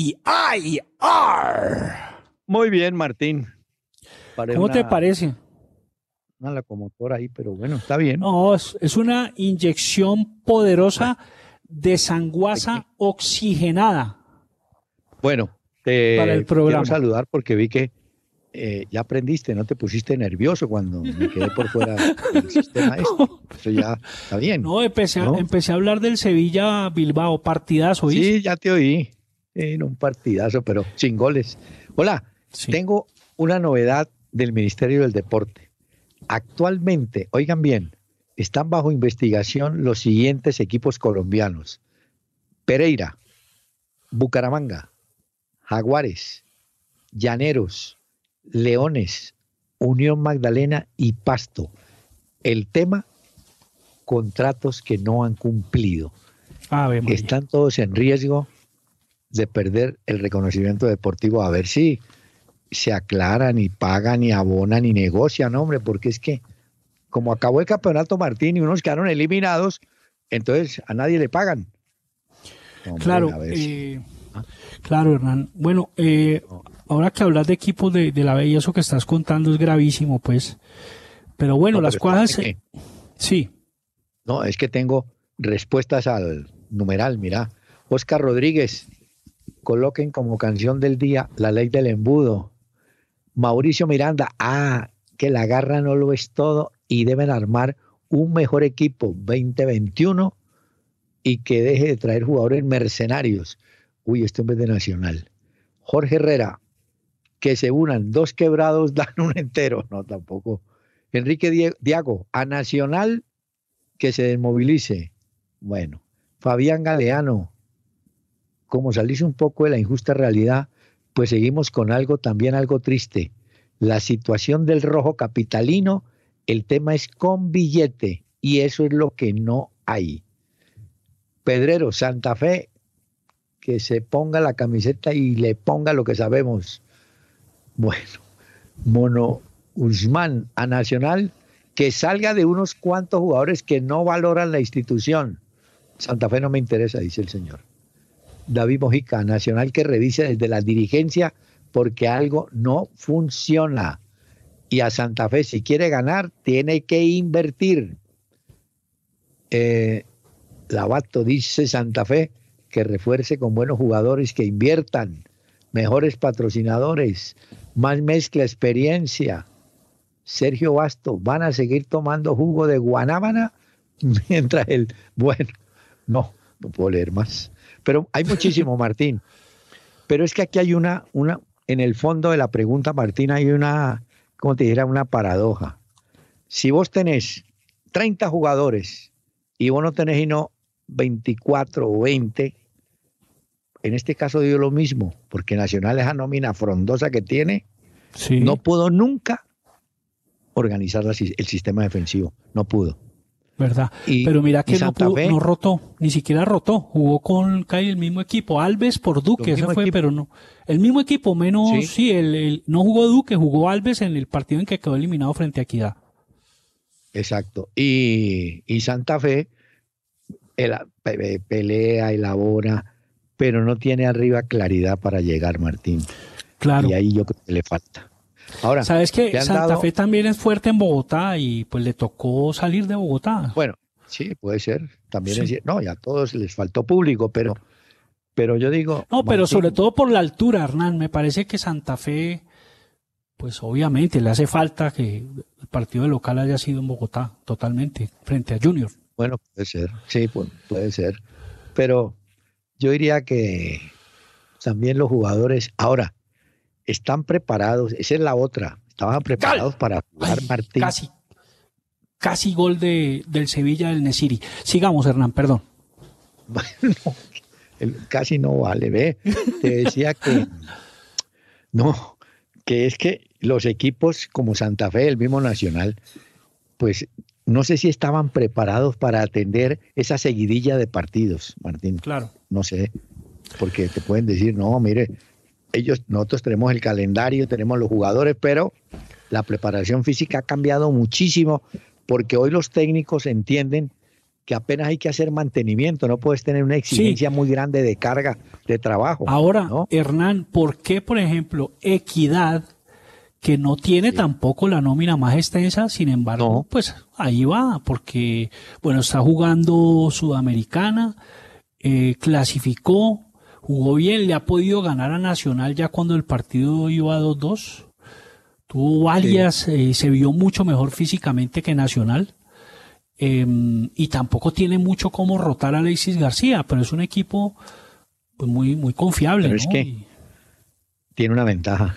A.I.R. Muy bien, Martín. ¿Cómo te parece? Una locomotora ahí, pero bueno, está bien. No, es una inyección poderosa de sanguaza oxigenada. Bueno, para el te programa. quiero saludar porque vi que ya aprendiste, no te pusiste nervioso cuando me quedé por fuera del sistema Eso ya está bien. No, empecé a hablar del Sevilla Bilbao, partidazo, ¿viste? Sí, ya te oí. En un partidazo, pero sin goles. Hola, Sí. tengo una novedad del Ministerio del Deporte. Actualmente, oigan bien, están bajo investigación los siguientes equipos colombianos: Pereira, Bucaramanga, Jaguares, Llaneros, Leones, Unión Magdalena y Pasto. El tema: contratos que no han cumplido. Ave María. Están todos en riesgo de perder el reconocimiento deportivo. A ver si se aclaran y pagan y abonan y negocian, hombre, porque es que como acabó el campeonato, Martín, y unos quedaron eliminados, entonces a nadie le pagan. Hombre, Claro, a ver si- claro, Hernán. Bueno, ahora que hablas de equipos de la B y eso que estás contando es gravísimo, pues. Pero bueno, No, las pero cosas... ¿sabe qué? Sí, No, es que tengo respuestas al numeral, mira. Oscar Rodríguez, coloquen como canción del día La Ley del Embudo. Mauricio Miranda, que la garra no lo es todo y deben armar un mejor equipo 2021 y que deje de traer jugadores mercenarios. Uy, esto en vez de Nacional. Jorge Herrera, que se unan, 2 quebrados dan un entero. No, tampoco. Enrique Diago, a Nacional que se desmovilice. Bueno, Fabián Galeano, como salirse un poco de la injusta realidad, pues seguimos con algo también algo triste. La situación del rojo capitalino, el tema es con billete y eso es lo que no hay. Pedrero, Santa Fe, que se ponga la camiseta y le ponga lo que sabemos. Bueno, Mono Guzmán, a Nacional, que salga de unos cuantos jugadores que no valoran la institución. Santa Fe no me interesa, dice el señor. David Mojica, Nacional, que revise desde la dirigencia porque algo no funciona. Y a Santa Fe, si quiere ganar, tiene que invertir. Lavato dice Santa Fe que refuerce con buenos jugadores, que inviertan, mejores patrocinadores, más mezcla, experiencia. Sergio Basto, van a seguir tomando jugo de guanábana mientras bueno, no puedo leer más. Pero hay muchísimo, Martín. Pero es que aquí hay una, en el fondo de la pregunta, Martín, hay una, como te dijera, una paradoja. Si vos tenés 30 jugadores y vos no tenés sino 24 o 20, en este caso digo lo mismo, porque Nacional, esa nómina frondosa que tiene, sí. no pudo nunca organizar el sistema defensivo, no pudo. ¿Verdad? Pero mira que no rotó, ni siquiera rotó, jugó con el mismo equipo, Alves por Duque, ese fue, pero no, el mismo equipo, menos, no jugó Duque, jugó Alves en el partido en que quedó eliminado frente a Equidad. Exacto, y Santa Fe pelea, elabora, pero no tiene arriba claridad para llegar, Martín. Claro. Y ahí yo creo que le falta. Ahora, ¿sabes que Santa Fe también es fuerte en Bogotá y pues le tocó salir de Bogotá? Bueno, sí, puede ser. También sí. No, ya a todos les faltó público, pero yo digo... No, pero sobre todo por la altura, Hernán. Me parece que Santa Fe, pues obviamente le hace falta que el partido de local haya sido en Bogotá, totalmente, frente a Junior. Bueno, puede ser, sí, puede ser. Pero yo diría que también los jugadores... Ahora, están preparados, esa es la otra, estaban preparados para jugar, Martín. Casi gol del Sevilla del Nesiri. Sigamos, Hernán, perdón. Bueno, casi no vale, ve. Te decía que no, que es que los equipos como Santa Fe, el mismo Nacional, pues no sé si estaban preparados para atender esa seguidilla de partidos, Martín. Claro. No sé, porque te pueden decir, no, mire, nosotros tenemos el calendario, tenemos los jugadores, pero la preparación física ha cambiado muchísimo, porque hoy los técnicos entienden que apenas hay que hacer mantenimiento, no puedes tener una exigencia muy grande de carga de trabajo. Ahora, ¿no? Hernán, ¿por qué, por ejemplo, Equidad, que no tiene tampoco la nómina más extensa, sin embargo, pues ahí va, porque, bueno, está jugando Sudamericana, clasificó, jugó bien, le ha podido ganar a Nacional ya cuando el partido iba 2-2, tuvo varias, se vio mucho mejor físicamente que Nacional. Y tampoco tiene mucho como rotar a Alexis García, pero es un equipo pues, muy confiable. Pero ¿no? es que tiene una ventaja.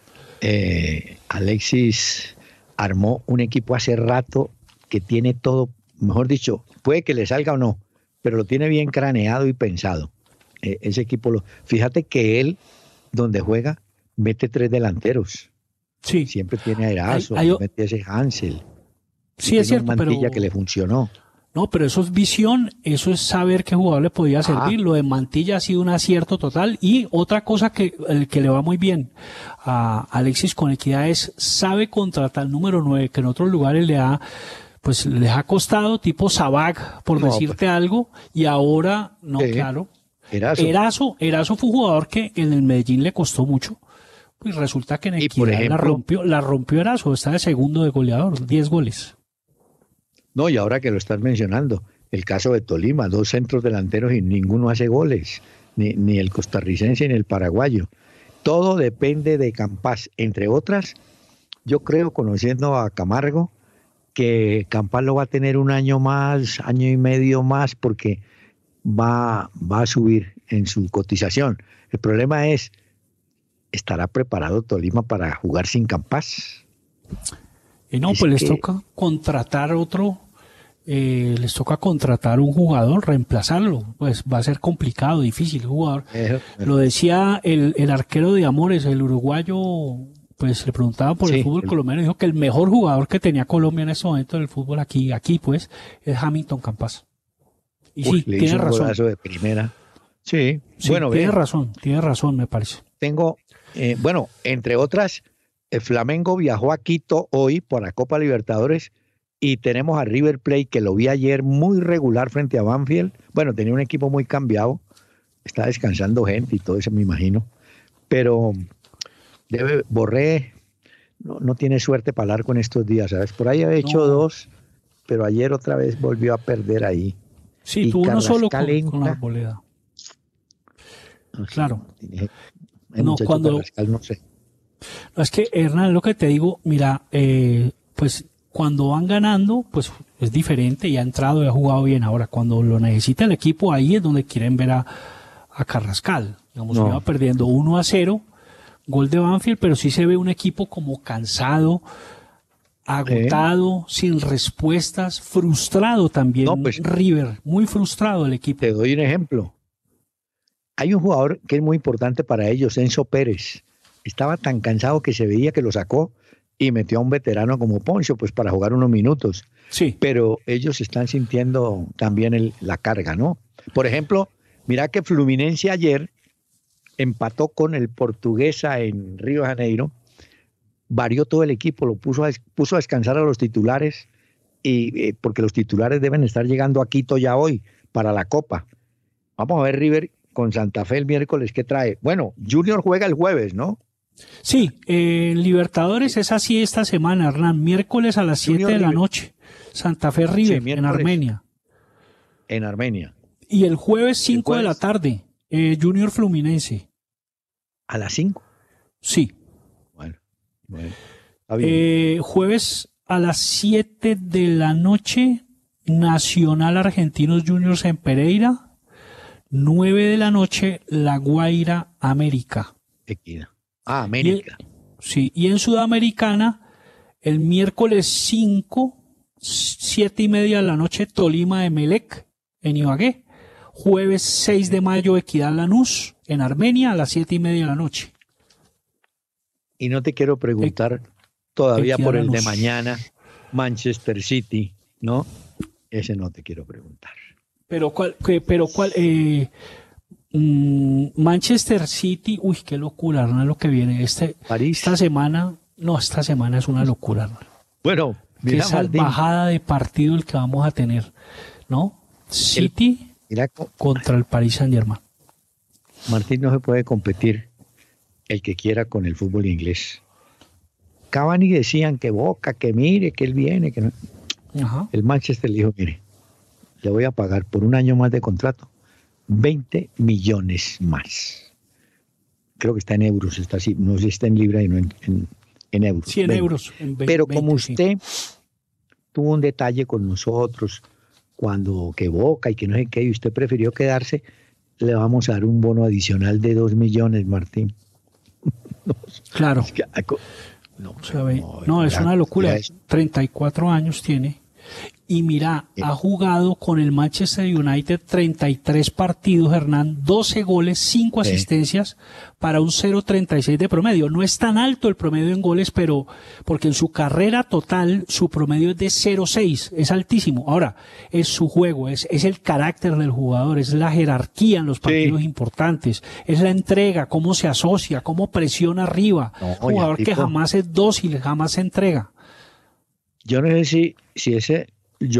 Alexis armó un equipo hace rato que tiene todo, mejor dicho, puede que le salga o no, pero lo tiene bien craneado y pensado. Ese equipo, fíjate que él, donde juega, mete 3 delanteros. Sí. Siempre tiene a Erazo, mete ese Hansel. Sí, es cierto, Mantilla que le funcionó. No, pero eso es visión, eso es saber qué jugador le podía servir. Lo de Mantilla ha sido un acierto total. Y otra cosa que le va muy bien a Alexis con Equidad es sabe contratar el número 9, que en otros lugares les ha costado, tipo Sabag, por decirte algo, y ahora, claro. Erazo fue un jugador que en el Medellín le costó mucho. Pues resulta que en Equidad la rompió Erazo, está de segundo de goleador, 10 goles. No, y ahora que lo estás mencionando, el caso de Tolima, 2 centros delanteros y ninguno hace goles, ni el costarricense ni el paraguayo. Todo depende de Campas, entre otras. Yo creo, conociendo a Camargo, que Campas lo va a tener un año más, año y medio más, porque va a subir en su cotización. El problema es, ¿estará preparado Tolima para jugar sin Campas? No, pues les toca contratar les toca contratar un jugador, reemplazarlo, pues va a ser complicado, difícil el jugador. Lo decía el arquero de Amores, el uruguayo, pues le preguntaba por el fútbol colombiano, dijo que el mejor jugador que tenía Colombia en este momento del fútbol aquí pues, es Hamilton Campas. Y sí, tiene razón. Golazo de primera. Sí, bueno, tiene razón, me parece. Tengo, entre otras, el Flamengo viajó a Quito hoy por la Copa Libertadores y tenemos a River Plate, que lo vi ayer muy regular frente a Banfield. Bueno, tenía un equipo muy cambiado, está descansando gente y todo eso, me imagino. Pero Borré no tiene suerte para hablar con estos días, ¿sabes? Por ahí había hecho 2, pero ayer otra vez volvió a perder ahí. Sí, y tuvo uno solo con la Arboleda. Claro. Cuando no sé. No, es que, Hernán, lo que te digo, mira, pues cuando van ganando, pues es diferente y ha entrado y ha jugado bien. Ahora, cuando lo necesita el equipo, ahí es donde quieren ver a Carrascal. Digamos, iba perdiendo 1-0, gol de Banfield, pero sí se ve un equipo como cansado, agotado, sin respuestas, frustrado también. River, muy frustrado el equipo. Te doy un ejemplo. Hay un jugador que es muy importante para ellos, Enzo Pérez. Estaba tan cansado que se veía que lo sacó y metió a un veterano como Poncio, pues para jugar unos minutos. Sí. Pero ellos están sintiendo también la carga, ¿no? Por ejemplo, mira que Fluminense ayer empató con el Portuguesa en Río de Janeiro, varió todo el equipo, lo puso a descansar a los titulares, y porque los titulares deben estar llegando a Quito ya hoy para la Copa. Vamos a ver River con Santa Fe el miércoles, ¿qué trae? Bueno, Junior juega el jueves, ¿no? Sí, Libertadores es así esta semana, Hernán. Miércoles a las 7 de la noche. Santa Fe River, en Armenia. En Armenia. Y el jueves 5 de la tarde, Junior Fluminense. ¿A las 5? Sí. Bueno. Está bien. Jueves a las 7 de la noche, Nacional Argentinos Juniors en Pereira. 9 de la noche, La Guaira América. Equidad. América. Sí, y en Sudamericana, el miércoles 5, 7:30 de la noche, Tolima Emelec en Ibagué. Jueves 6 de mayo, Equidad Lanús en Armenia a las 7:30 de la noche. Y no te quiero preguntar todavía Equidad por el de Lanús. mañana, Manchester City, ¿no? Ese no te quiero preguntar. Pero cuál, Manchester City, uy, qué locura, ¿no? Lo que viene. París. Esta semana es una locura, ¿no? Bueno, Qué mira, Martín, salvajada de partido el que vamos a tener, ¿no? City mira, contra el Paris Saint-Germain. Martín, no se puede competir el que quiera con el fútbol inglés. Cavani decían que Boca, que mire, que él viene, que no. Ajá. El Manchester le dijo, mire, le voy a pagar por un año más de contrato 20 millones más. Creo que está en euros, está así, no sé si está en libra y no en euros. 100 20. euros. En Pero como 20, sí. usted tuvo un detalle con nosotros cuando que Boca y que no sé qué, y usted prefirió quedarse, le vamos a dar un bono adicional de 2 millones, Martín. Claro. Es que, no, No, es una locura. mira eso. 34 años tiene. Y mira, ha jugado con el Manchester United 33 partidos, Hernán, 12 goles, 5 Sí. asistencias para un 0.36 de promedio. No es tan alto el promedio en goles, pero porque en su carrera total su promedio es de 0.6, es altísimo. Ahora, es su juego, es el carácter del jugador, es la jerarquía en los partidos importantes, es la entrega, cómo se asocia, cómo presiona arriba. No, Jugador y el que tipo- jamás es dócil, jamás se entrega. Yo no sé si ese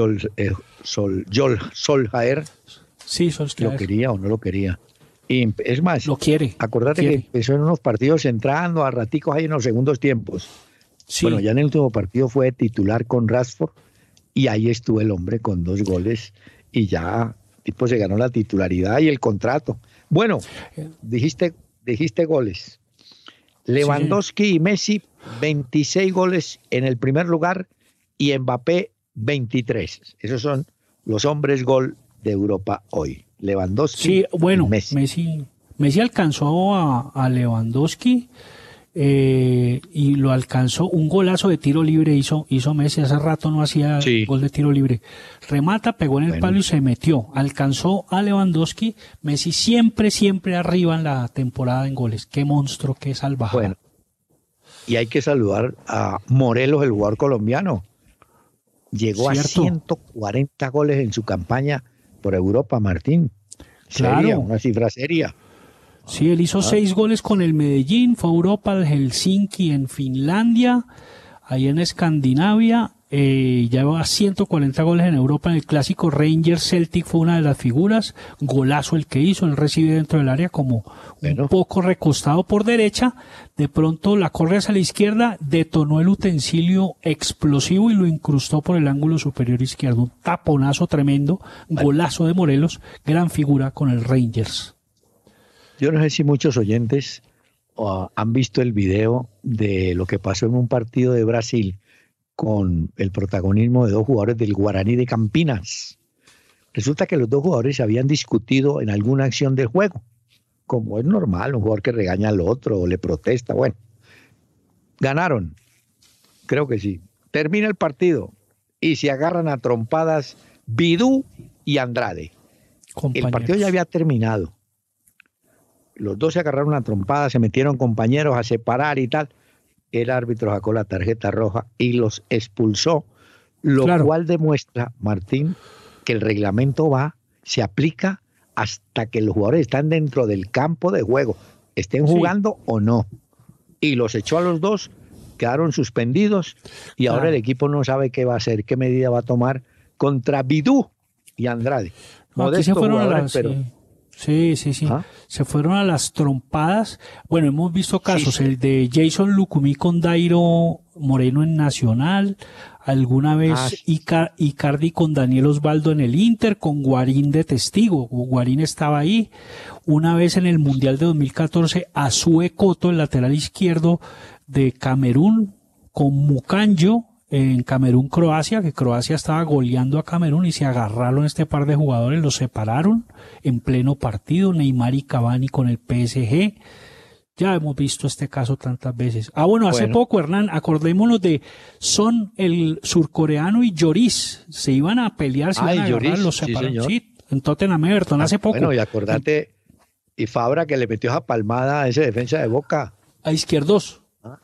Solskjaer Sí, lo Solskjaer quería o no lo quería. Y es más, lo quiere. acordate quiere. que empezó en unos partidos entrando a raticos ahí en los segundos tiempos. Sí. Bueno, ya en el último partido fue titular con Rashford y ahí estuvo el hombre con 2 goles y ya tipo se ganó la titularidad y el contrato. Bueno, dijiste goles. Lewandowski y Messi 26 goles en el primer lugar y Mbappé 23. Esos son los hombres gol de Europa hoy. Lewandowski Sí, bueno, y Messi. Messi alcanzó a Lewandowski y lo alcanzó. Un golazo de tiro libre hizo Messi. Hace rato no hacía Sí. gol de tiro libre. Remata, pegó en el Bueno. palo y se metió. Alcanzó a Lewandowski. Messi siempre arriba en la temporada en goles. Qué monstruo, qué salvajada. Bueno, y hay que saludar a Morelos, el jugador colombiano. Llegó Cierto. a 140 goles en su campaña por Europa, Martín. Claro. Seria, una cifra seria. Sí, él hizo 6 goles con el Medellín, fue a Europa, al Helsinki en Finlandia, ahí en Escandinavia, lleva 140 goles en Europa. En el clásico Rangers Celtic fue una de las figuras, golazo el que hizo, él recibe dentro del área como Bueno. un poco recostado por derecha, de pronto la corre hacia la izquierda, detonó el utensilio explosivo y lo incrustó por el ángulo superior izquierdo, un taponazo tremendo, golazo de Morelos, gran figura con el Rangers. Yo no sé si muchos oyentes han visto el video de lo que pasó en un partido de Brasil con el protagonismo de 2 jugadores del Guaraní de Campinas. Resulta que los 2 jugadores se habían discutido en alguna acción del juego, como es normal, un jugador que regaña al otro o le protesta. Bueno, ganaron, creo que sí. Termina el partido y se agarran a trompadas Bidú y Andrade. El partido ya había terminado. Los 2 se agarraron a trompadas, se metieron compañeros a separar y tal. El árbitro sacó la tarjeta roja y los expulsó, lo cual demuestra, Martín, que el reglamento se aplica hasta que los jugadores están dentro del campo de juego, estén jugando o no. Y los echó a los 2, quedaron suspendidos y ahora el equipo no sabe qué va a hacer, qué medida va a tomar contra Bidú y Andrade. Aquí se fueron a las, pero... Sí. ¿Ah? Se fueron a las trompadas. Bueno, hemos visto casos, el de Jason Lucumí con Dairo Moreno en Nacional, alguna vez Icardi con Daniel Osvaldo en el Inter, con Guarín de testigo. Guarín estaba ahí. Una vez en el Mundial de 2014, Azue Coto, el lateral izquierdo de Camerún, con Mucanjo en Camerún-Croacia, que Croacia estaba goleando a Camerún y se agarraron este par de jugadores, los separaron en pleno partido. Neymar y Cavani con el PSG. Ya hemos visto este caso tantas veces. Bueno, hace poco, Hernán, acordémonos de Son, el surcoreano, y Lloris. Se iban a pelear, se iban a agarrar, los separaron. Sí, en Tottenham Everton, hace poco. Bueno, y acordate, y Fabra que le metió esa palmada a ese defensa de Boca. A Izquierdos.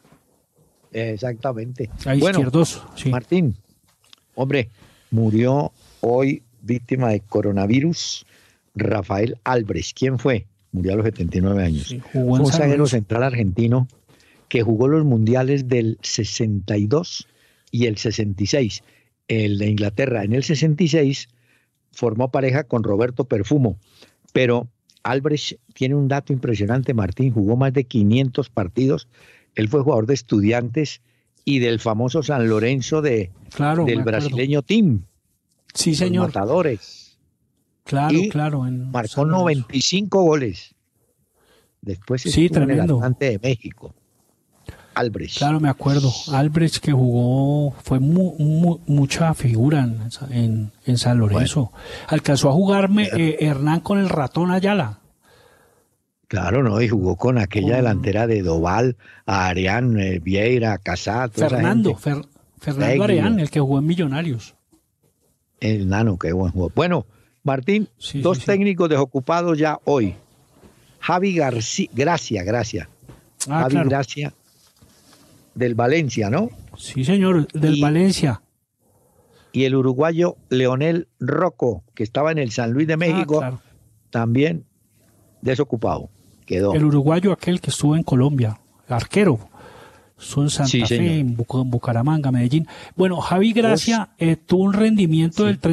Exactamente. A Izquierdos, sí. Martín, hombre, murió hoy víctima de coronavirus Rafael Albrecht. ¿Quién fue? Murió a los 79 años. Sí, fue un zaguero central argentino que jugó los mundiales del 62 y el 66. El de Inglaterra en el 66 formó pareja con Roberto Perfumo, pero Albrecht tiene un dato impresionante, Martín, jugó más de 500 partidos. Él fue jugador de Estudiantes y del famoso San Lorenzo del brasileño Team. Sí, señor. Los Matadores. Claro, y claro. Marcó 95 goles. Después sí, tremendo. En el Atlante de México. Albrecht. Claro, me acuerdo. Albrecht, que jugó, fue mucha figura en San Lorenzo. Bueno. Alcanzó a jugarme Hernán con el Ratón Ayala. Claro, ¿no? Y jugó con aquella delantera de Doval, Arián, Vieira, Casá. Fernando Arián, el que jugó en Millonarios. El nano, qué buen jugador. Bueno, Martín, dos técnicos desocupados ya hoy. Javi Gracia. Javi Gracia del Valencia, ¿no? Sí, señor, del Valencia. Y el uruguayo Leonel Rocco, que estaba en el San Luis de México, también desocupado. Quedó. El uruguayo aquel que estuvo en Colombia, arquero. Estuvo en Santa Fe, en Bucaramanga, Medellín. Bueno, Javi Gracia tuvo un rendimiento del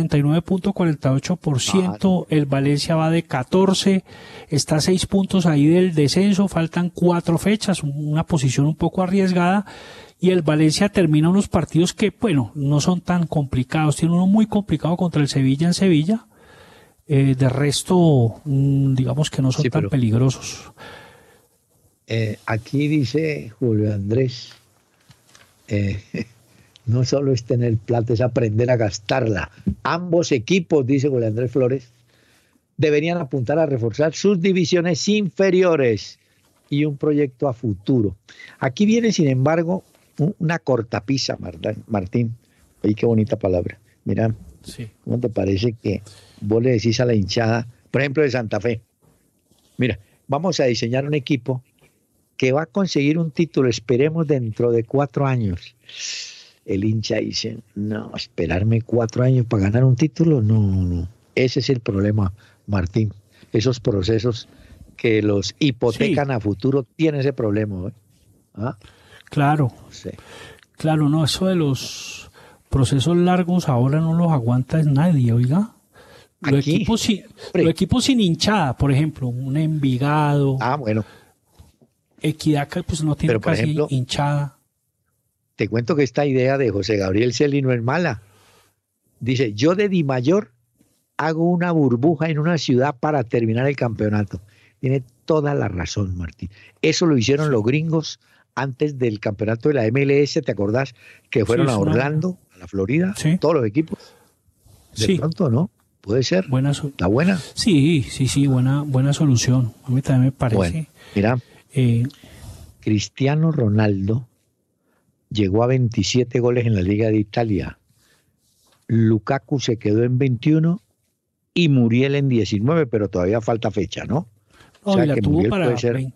39.48%. El Valencia va de 14. Está a 6 puntos ahí del descenso. Faltan 4 fechas. Una posición un poco arriesgada. Y el Valencia termina unos partidos que, bueno, no son tan complicados. Tiene uno muy complicado contra el Sevilla en Sevilla. De resto, digamos que no son tan peligrosos. Aquí dice Julio Andrés, no solo es tener plata, es aprender a gastarla. Ambos equipos, dice Julio Andrés Flores, deberían apuntar a reforzar sus divisiones inferiores y un proyecto a futuro. Aquí viene, sin embargo, una cortapisa, Martín. Oye, qué bonita palabra. Mira, ¿cómo te parece que vos le decís a la hinchada, por ejemplo, de Santa Fe? Mira, vamos a diseñar un equipo que va a conseguir un título, esperemos dentro de 4 años. El hincha dice, no, esperarme 4 años para ganar un título, no. Ese es el problema, Martín. Esos procesos que los hipotecan a futuro tienen ese problema. ¿Ah? Claro. Sí. Claro, no, eso de los procesos largos ahora no los aguanta nadie, oiga. Los equipos sin hinchada, por ejemplo, un Envigado. Bueno. Equidad, pues no tiene casi ejemplo, hinchada. Te cuento que esta idea de José Gabriel Celi no es mala. Dice, yo de Dimayor hago una burbuja en una ciudad para terminar el campeonato. Tiene toda la razón, Martín. Eso lo hicieron los gringos antes del campeonato de la MLS, ¿te acordás? Que fueron a Orlando, a la Florida, todos los equipos. De pronto, ¿no? Puede ser. ¿Está buena? Sí, buena solución. A mí también me parece. Bueno, mira. Cristiano Ronaldo llegó a 27 goles en la Liga de Italia. Lukaku se quedó en 21 y Muriel en 19, pero todavía falta fecha, ¿no? O sea, que tuvo para 20.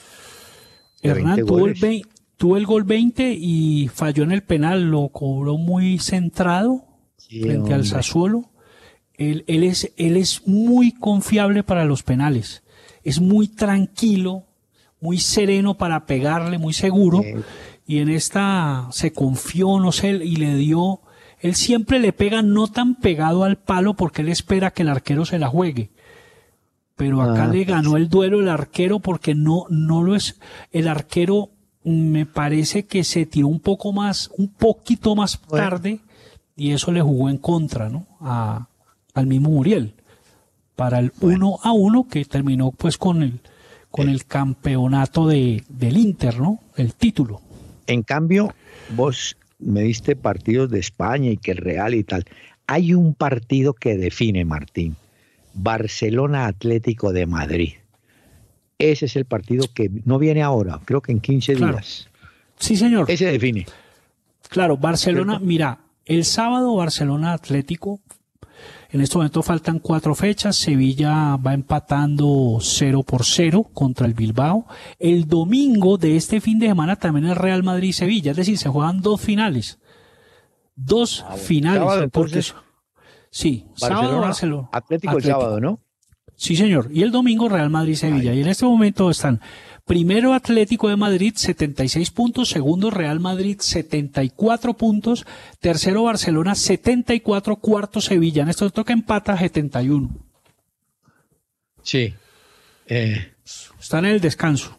Hernán tuvo el gol 20 y falló en el penal, lo cobró muy centrado frente al Sassuolo. Él es muy confiable para los penales. Es muy tranquilo, muy sereno para pegarle, muy seguro. Y en esta se confió, no sé, y le dio. Él siempre le pega no tan pegado al palo porque él espera que el arquero se la juegue. Pero acá le ganó el duelo el arquero porque no lo es. El arquero me parece que se tiró un poquito más tarde y eso le jugó en contra, ¿no? Al mismo Muriel. Para el 1-1 que terminó pues con el campeonato del Inter, ¿no? El título. En cambio, vos me diste partidos de España y que el Real y tal. Hay un partido que define, Martín. Barcelona Atlético de Madrid. Ese es el partido que no viene ahora, creo que en 15 días. Sí, señor. Ese define. Claro, Barcelona, ¿Cierto? mira, el sábado Barcelona Atlético, en este momento faltan 4 fechas, Sevilla va empatando 0-0 contra el Bilbao. El domingo de este fin de semana también el Real Madrid-Sevilla, es decir, se juegan 2 finales. 2 finales. Sábado, Porque, entonces, sí, sábado Barcelona. Atlético el sábado, ¿no? Sí, señor. Y el domingo Real Madrid-Sevilla. Y en este momento están primero Atlético de Madrid, 76 puntos. Segundo Real Madrid, 74 puntos. Tercero Barcelona, 74. Cuarto Sevilla. En este momento que empata, 71. Sí. Están en el descanso.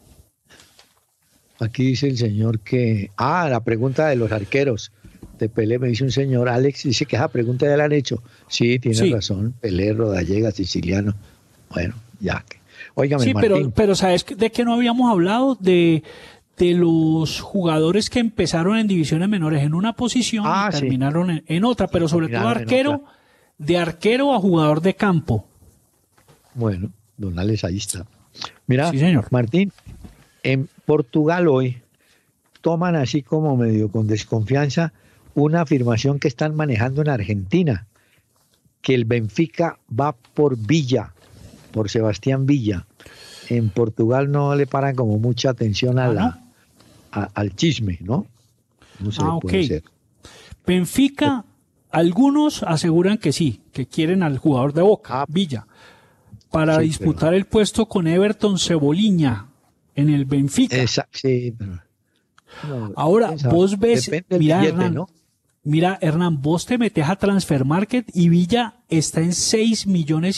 Aquí dice el señor que... la pregunta de los arqueros. De Pelé me dice un señor, Alex, dice que esa pregunta ya la han hecho. Sí, tiene razón. Pelé, Rodallega, Siciliano. Bueno, ya. Óigame, Sí, Martín. pero ¿sabes de qué no habíamos hablado? De los jugadores que empezaron en divisiones menores en una posición y terminaron en otra, pero sobre todo arquero, de arquero a jugador de campo. Bueno, don Alex, ahí está. Mira, sí, señor. Martín, en Portugal hoy toman así como medio con desconfianza una afirmación que están manejando en Argentina, que el Benfica va por Villa, por Sebastián Villa. En Portugal no le paran como mucha atención a al chisme, ¿no? No sé, puede ser. Benfica, algunos aseguran que sí, que quieren al jugador de Boca, Villa, para disputar el puesto con Everton Cebolinha en el Benfica. Sí, pero... Ahora, vos ves, mira, billete, Hernán, ¿no? Mira, Hernán, vos te metes a Transfermarkt y Villa está en 6,5 millones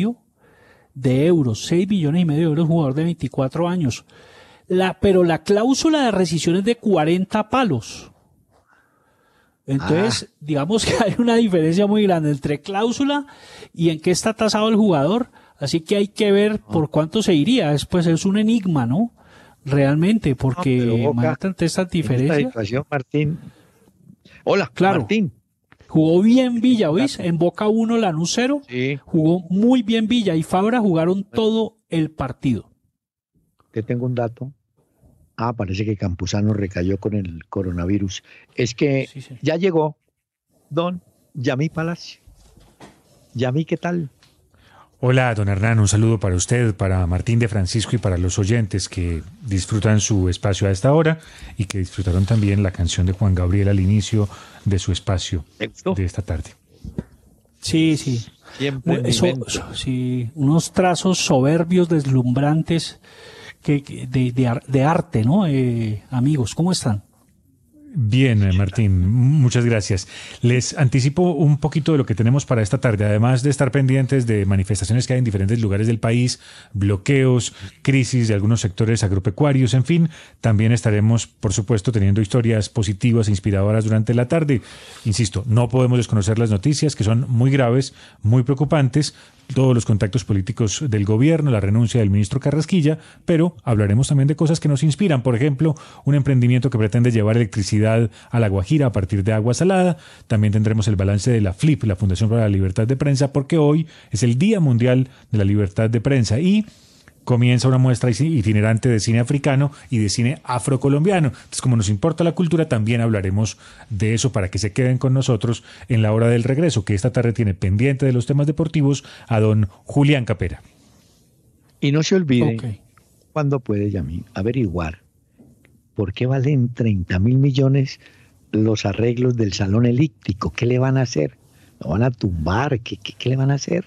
de euros. 6,5 millones de euros, jugador de 24 años. Pero la cláusula de rescisión es de 40 palos. Entonces, digamos que hay una diferencia muy grande entre cláusula y en qué está tasado el jugador. Así que hay que ver por cuánto se iría. Después es un enigma, ¿no? Realmente, porque imagínate ante estas diferencias. En esta situación, Martín. Hola, claro. Martín. Jugó bien Villa, ¿oís? En Boca 1, Lanús 0. Sí. Jugó muy bien Villa y Fabra jugaron todo el partido. Te tengo un dato. Parece que Campuzano recayó con el coronavirus. Es que ya llegó don Yamí Palacio. Yamí, ¿qué tal? Hola, don Hernán, un saludo para usted, para Martín de Francisco y para los oyentes que disfrutan su espacio a esta hora y que disfrutaron también la canción de Juan Gabriel al inicio de su espacio de esta tarde. Sí, sí. Siempre sí, unos trazos soberbios, deslumbrantes de arte, ¿no? Amigos, ¿cómo están? Bien, Martín, muchas gracias. Les anticipo un poquito de lo que tenemos para esta tarde, además de estar pendientes de manifestaciones que hay en diferentes lugares del país, bloqueos, crisis de algunos sectores agropecuarios, en fin, también estaremos, por supuesto, teniendo historias positivas e inspiradoras durante la tarde. Insisto, no podemos desconocer las noticias que son muy graves, muy preocupantes, todos los contactos políticos del gobierno, la renuncia del ministro Carrasquilla, pero hablaremos también de cosas que nos inspiran. Por ejemplo, un emprendimiento que pretende llevar electricidad a La Guajira a partir de agua salada. También tendremos el balance de la FLIP, la Fundación para la Libertad de Prensa, porque hoy es el Día Mundial de la Libertad de Prensa y comienza una muestra itinerante de cine africano y de cine afrocolombiano. Entonces, como nos importa la cultura, también hablaremos de eso para que se queden con nosotros en la hora del regreso, que esta tarde tiene pendiente de los temas deportivos a don Julián Capera. Y no se olvide, cuando puede, Yamí, averiguar por qué valen 30.000 millones los arreglos del salón elíptico. ¿Qué le van a hacer? ¿Lo van a tumbar? ¿Qué le van a hacer?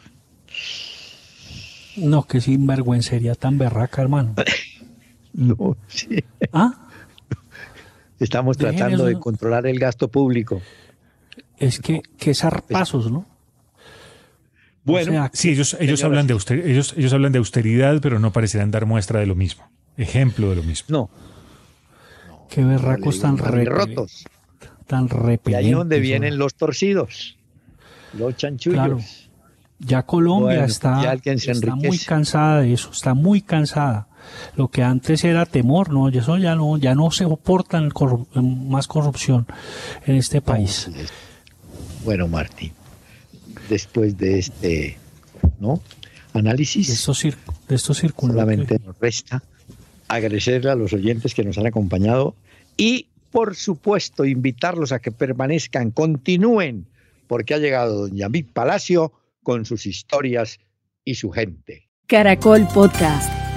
No, que sinvergüencería tan berraca, hermano. No, sí. Estamos tratando de controlar el gasto público. Es que zarpazos, ¿no? Bueno, o sea, sí, ellos hablan de austeridad, pero no parecerán dar muestra de lo mismo. Ejemplo de lo mismo. No. Qué berracos tan rotos. Tan repelentes. Y ahí es donde vienen los torcidos, los chanchullos. Claro. Ya Colombia está muy cansada de eso, está muy cansada. Lo que antes era temor, no, eso ya no se soporta más corrupción en este país. Bueno, Martín, después de ¿no? análisis. De estos círculos. Solamente nos resta agradecerle a los oyentes que nos han acompañado y, por supuesto, invitarlos a que permanezcan, continúen, porque ha llegado don Yamid Palacio con sus historias y su gente. Caracol Podcast.